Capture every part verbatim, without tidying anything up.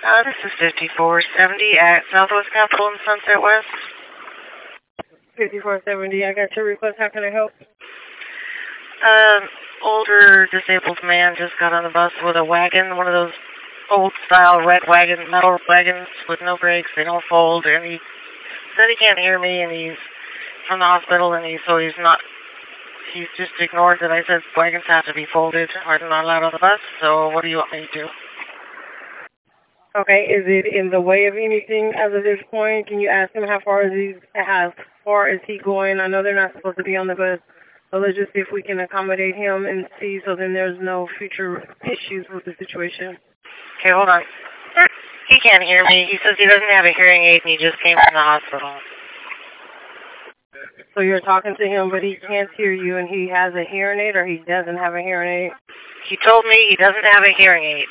Uh, this is fifty-four seventy at Southwest Capitol in Sunset West. fifty-four seventy, I got your request. How can I help? Um, older disabled man just got on the bus with a wagon, one of those old-style red wagon, metal wagons with no brakes. They don't fold, and he said he can't hear me, and he's from the hospital, and he so he's not. He's just ignored that I said wagons have to be folded or they're not allowed on the bus. So what do you want me to do? Okay, is it in the way of anything as of this point? Can you ask him how far is he how far is he going? I know they're not supposed to be on the bus, so let's just see if we can accommodate him and see so then there's no future issues with the situation. Okay, hold on. He can't hear me. He says he doesn't have a hearing aid and he just came from the hospital. So you're talking to him, but he can't hear you, and he has a hearing aid, or he doesn't have a hearing aid? He told me he doesn't have a hearing aid.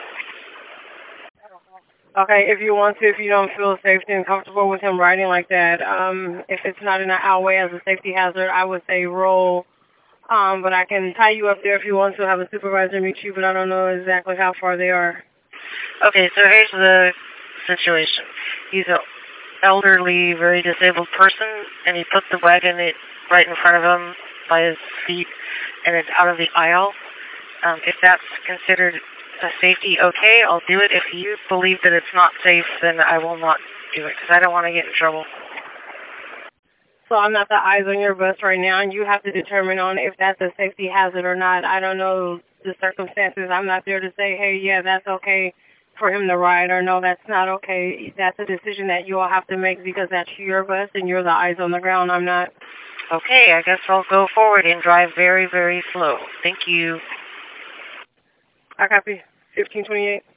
Okay, if you want to, if you don't feel safe and comfortable with him riding like that, um, if it's not in the outway as a safety hazard, I would say roll. Um, but I can tie you up there if you want to have a supervisor meet you, but I don't know exactly how far they are. Okay, so here's the situation. He's a elderly, very disabled person, and he put the wagon it, right in front of him by his feet, and it's out of the aisle. Um, if that's considered a safety, okay, I'll do it. If you believe that it's not safe, then I will not do it, because I don't want to get in trouble. So I'm not the eyes on your bus right now, and you have to determine on if that's a safety hazard or not. I don't know the circumstances. I'm not there to say, hey, yeah, that's okay for him to ride, or no, that's not okay. That's a decision that you all have to make because that's your bus and you're the eyes on the ground. I'm not. Okay, I guess I'll go forward and drive very, very slow. Thank you. I copy. fifteen twenty-eight.